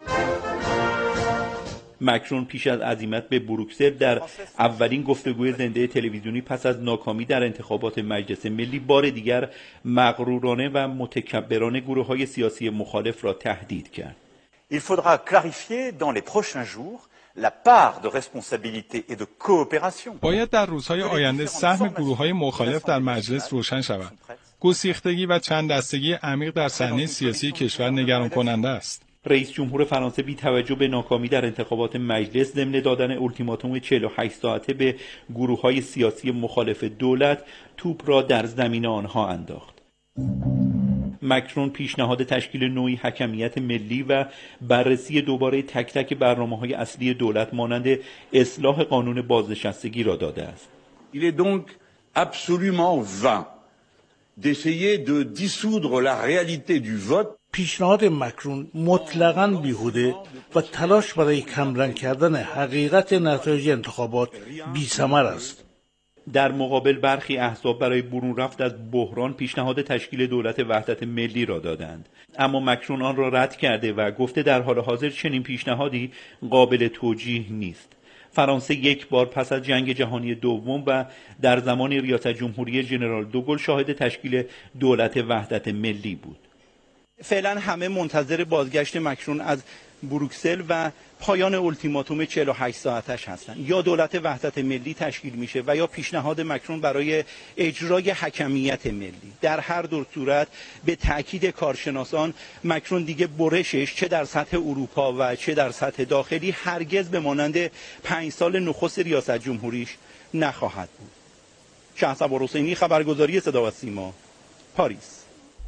مکرون پیش از عزیمت به بروکسل در اولین گفتگوی زنده تلویزیونی پس از ناکامی در انتخابات مجلس ملی بار دیگر مغرورانه و متکبرانه گروه‌های سیاسی مخالف را تهدید کرد. Il faudra clarifier dans les prochains jours la part de responsabilité et de coopération. باید در روزهای آینده سهم گروه‌های مخالف در مجلس روشن شود. گسیختگی و چند دستگی عمیق در صحنه سیاسی کشور نگران کننده است. رئیس جمهور فرانسه بی توجه به ناکامی در انتخابات مجلس ضمن دادن التیماتوم چهل و هشت ساعته به گروه‌های سیاسی مخالف دولت توپ را در زمین آنها انداخت. مکرون پیشنهاد تشکیل نوعی حکمیت ملی و بررسی دوباره تک تک برنامه‌های اصلی دولت مانند اصلاح قانون بازنشستگی را داده است. Il est donc absolument vain d'essayer de dissoudre la réalité du vote. پیشنهاد مکرون مطلقاً بیهوده و تلاش برای کمرنگ کردن حقیقت نتایج انتخابات بی‌ثمر است. در مقابل برخی احزاب برای برون رفت از بحران پیشنهاد تشکیل دولت وحدت ملی را دادند، اما مکرون آن را رد کرده و گفته در حال حاضر چنین پیشنهادی قابل توجیه نیست. فرانسه یک بار پس از جنگ جهانی دوم و در زمان ریاست جمهوری ژنرال دوگل شاهد تشکیل دولت وحدت ملی بود. فعلا همه منتظر بازگشت مکرون از بروکسل و پایان التیماتوم چهل و هشت ساعتش هستند. یا دولت وحدت ملی تشکیل میشه و یا پیشنهاد مکرون برای اجرای حکمیت ملی. در هر دو صورت به تاکید کارشناسان مکرون دیگه برشش چه در سطح اروپا و چه در سطح داخلی هرگز به مانند پنج سال نخست ریاست جمهوریش نخواهد بود. شهرصبا حسینی، خبرگزاری صدا و سیما، پاریس.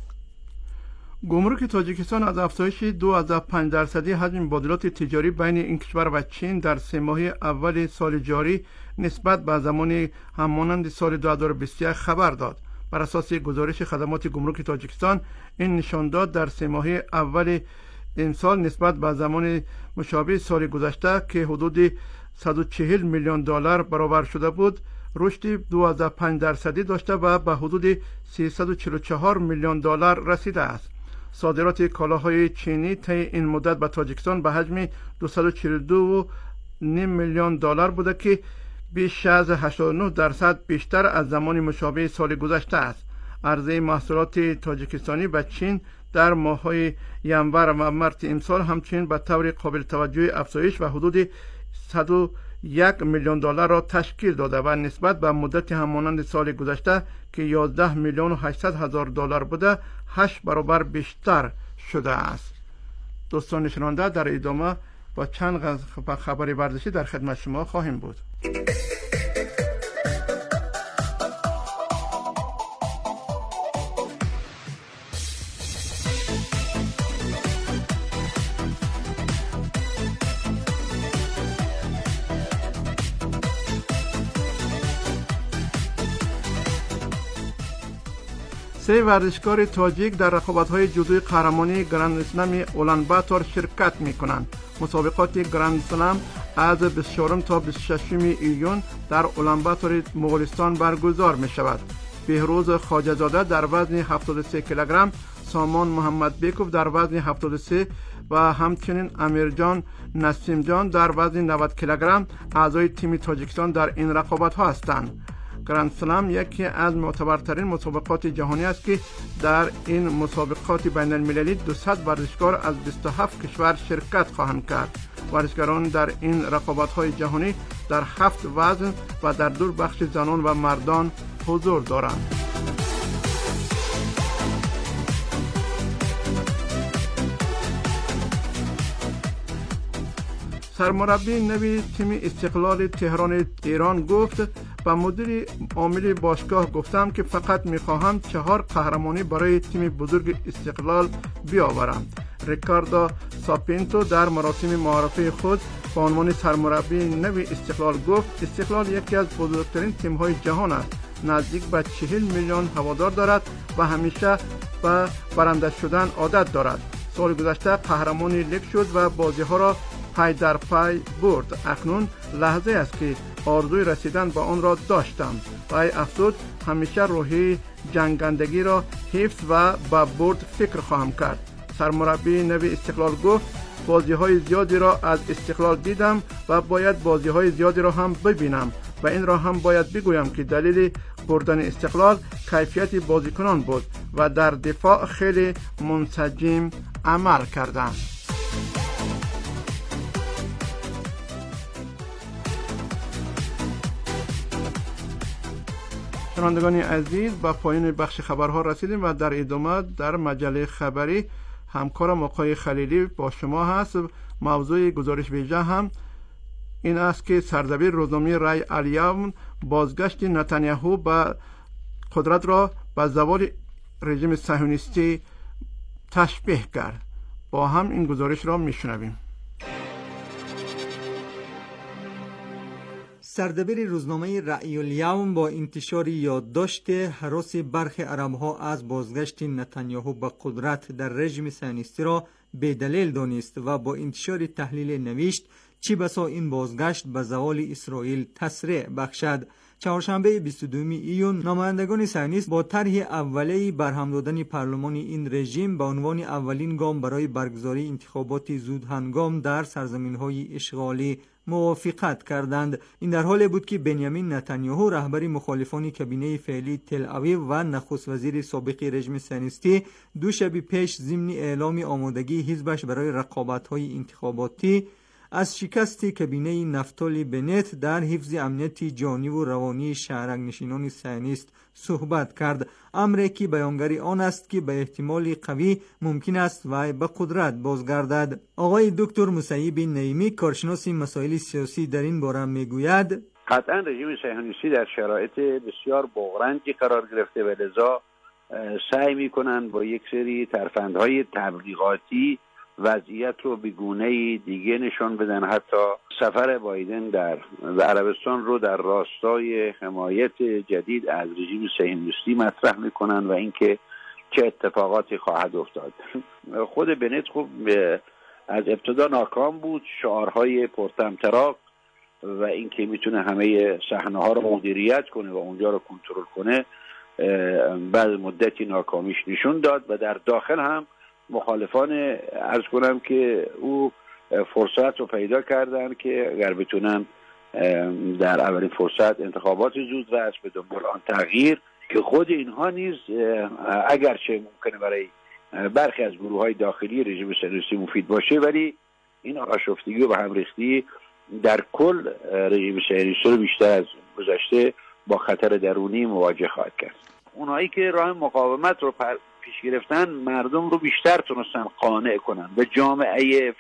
گمرک تاجیکستان از افزایش دو از پنج درصدی حجم مبادلات تجاری بین این کشور و چین در سه ماه اول سال جاری نسبت به زمان همانند سال دو هزار و بیست و یک خبر داد. بر اساس گزارش خدمات گمرک تاجیکستان این نشان داد در سه ماه اول این سال نسبت به زمان مشابه سال گذشته که حدود صد و چهل میلیون دلار برابر شده بود رشد دو از پنج درصدی داشته و به حدود سیصد و چهل و چهار میلیون دلار رسیده است. صادرات کالاهای چینی طی این مدت به تاجیکستان به حجم دویست و چهل و دو و نیم میلیون دلار بوده که بیش از هشتاد و نه درصد بیشتر از زمان مشابه سال گذشته است. عرضه محصولات تاجیکستانی به چین در ماه‌های ژانویه و مارس امسال همچنین به طور قابل توجه افزایش و حدود صد و یک میلیون دلار را تشکیل داده و نسبت به مدت همانند سال گذشته که یازده میلیون و هشتصد هزار دلار بوده هشت برابر بیشتر شده است. دوستان شنونده، در ادامه با چند خبر ورزشی در خدمت شما خواهیم بود. سه ورزشکار تاجیک در رقابت‌های جودوی قهرمانی گرند اسلم اولانباتور شرکت می‌کنند. مسابقات گرند اسلم از بیست و چهارم تا بیست و ششم ایون در اولانباتور مغولستان برگزار می‌شود. بهروز خواجه‌زاده در وزن هفتاد و سه کیلوگرم، سامان محمد بیکوف در وزن هفتاد و سه و همچنین امیرجان نسیم جان در وزن نود کیلوگرم اعضای تیم تاجیکستان در این رقابت‌ها هستند. گرند سلم یکی از معتبرترین مسابقات جهانی است که در این مسابقات بین المللی دویست ورزشکار از بیست و هفت کشور شرکت خواهند کرد. ورزشکاران در این رقابت‌های جهانی در هفت وزن و در دو بخش زنان و مردان حضور دارند. سرمربی نوی تیم استقلال تهران ایران گفت با مدیر عامل باشگاه گفتم که فقط میخواهم چهار قهرمانی برای تیم بزرگ استقلال بیاورم. ریکاردو ساپینتو در مراسم معرفی خود با عنوان سرمربی نوی استقلال گفت استقلال یکی از بزرگترین تیم‌های جهان است. نزدیک به چهل میلیون هوادار دارد و همیشه به برنده شدن عادت دارد. سال گذشته قهرمان لیگ شد و بازی‌ها را پای در پای برد. اکنون لحظه است که آرزوی رسیدن به آن را داشتم و ای افسوس همیشه روحی جنگندگی را حفظ و به برد فکر خواهم کرد. سرمربی نوی استقلال گفت بازی های زیادی را از استقلال دیدم و باید بازی های زیادی را هم ببینم و این را هم باید بگویم که دلیل بردن استقلال کیفیت بازیکنان بود و در دفاع خیلی منسجم عمل کردند. شنوندگان عزیز، با پایان بخش خبرها رسیدیم و در ادامه در مجله خبری همکارم آقای خلیلی با شما هست. موضوع گزارش ویژه هم این است که سردبیر روزنامه رای الیوم بازگشت نتانیاهو به قدرت را به زوال رژیم صهیونیستی تشبیه کرد. با هم این گزارش را میشنویم. سردبیر روزنامه رأی الیوم با انتشار یادداشت هراس برخی عرب‌ها از بازگشت نتانیاهو به قدرت در رژیم صهیونیستی را بی‌دلیل دانست و با انتشار تحلیل نوشت چی بسا این بازگشت به زوال اسرائیل تسریع بخشد. چهارشنبه بیست و دوم ایون نمایندگان صهیونیست با طرح اولیه برهم دادن پارلمان این رژیم به عنوان اولین گام برای برگزاری انتخابات زود هنگام در سرزمین‌های اشغالی موافقت کردند. این در حالی بود که بنیامین نتانیاهو رهبر مخالفان کابینه فعلی تل آویو و نخست وزیر سابق رژیم صهیونیستی دو شب پیش ضمن اعلام آمادگی حزبش برای رقابت‌های انتخاباتی از شکست کابینه نفتالی بنت در حفظ امنیت جانی و روانی شهرنشینان صهیونیست صحبت کرد. امری که بیانگری آن است که به احتمال قوی ممکن است و به قدرت بازگردد. آقای دکتر مسیب نعیمی کارشناس مسائل سیاسی در این باره میگوید قطعا رژیم صهیونیستی در شرایط بسیار بغرنجی قرار گرفته و لذا سعی میکنن با یک سری ترفندهای تبلیغاتی وضعیت رو به گونه‌ای دیگه نشان بدن. حتی سفر بایدن در عربستان رو در راستای حمایت جدید از رژیم صهیونیستی مطرح میکنن و اینکه چه اتفاقاتی خواهد افتاد. خود بنت خب از ابتدا ناکام بود، شعارهای پرطمطراق و اینکه میتونه همه صحنه‌ها رو مدیریت کنه و اونجا رو کنترل کنه بعد مدتی ناکامیش نشون داد و در داخل هم مخالفان عرض کنم که او فرصت رو پیدا کردن که اگر بتونن در اولین فرصت انتخابات زود و از به دنبال آن تغییر که خود اینها نیز اگرچه ممکنه برای برخی از گروه‌های داخلی رژیم صهیونیستی مفید باشه ولی این آشفتگی و به هم ریختی در کل رژیم صهیونیستی رو بیشتر از گذشته با خطر درونی مواجه خواهد کرد. اونایی که راه مقاومت رو پیش گرفتن مردم رو بیشتر تونستن قانع کنن و جامعه